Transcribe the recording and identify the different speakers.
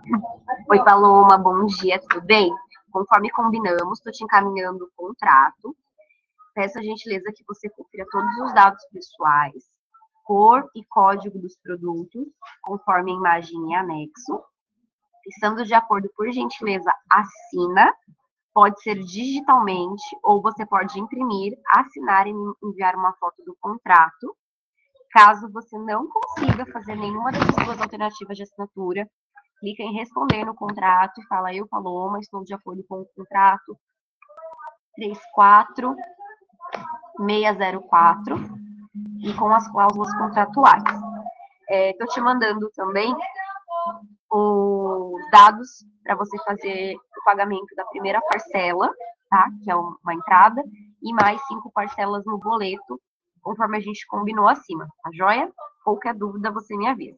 Speaker 1: Oi, Paloma, bom dia, tudo bem? Conforme combinamos, estou te encaminhando o contrato. Peço a gentileza que você confira todos os dados pessoais, cor e código dos produtos, conforme a imagem em anexo. Estando de acordo, por gentileza, assina. Pode ser digitalmente ou você pode imprimir, assinar e enviar uma foto do contrato. Caso você não consiga fazer nenhuma dessas duas alternativas de assinatura, clica em responder no contrato e fala: eu, Paloma, estou de acordo com o contrato 34604 e com as cláusulas contratuais. Estou te mandando também os dados para você fazer o pagamento da primeira parcela, tá? Que é uma entrada, e mais 5 parcelas no boleto, conforme a gente combinou acima, tá joia? Qualquer dúvida, você me avisa.